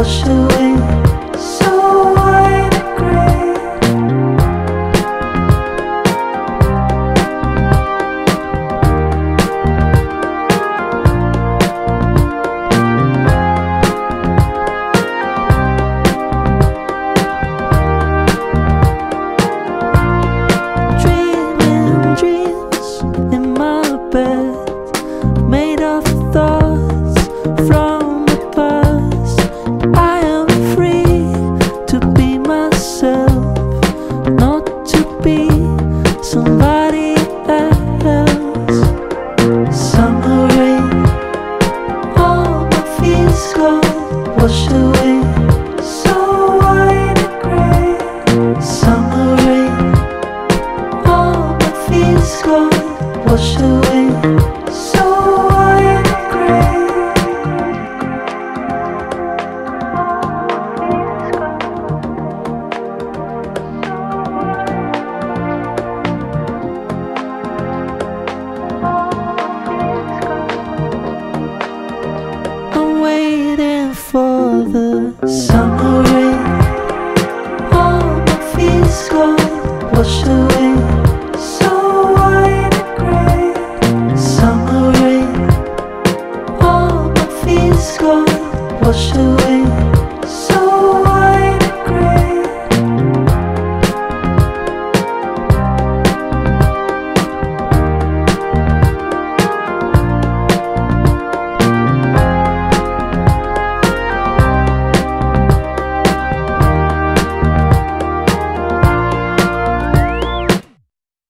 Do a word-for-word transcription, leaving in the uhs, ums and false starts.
wash away. So white and gray. Dreaming dreams in my bed, made of thoughts from the past. I am free to be myself, not to be somebody else. Summer rain, all my fears gone, wash away. So white and gray. Summer rain, all my fears gone, wash away. So white and gray. I'm waiting for the summer rain. All my fears gone, wash away.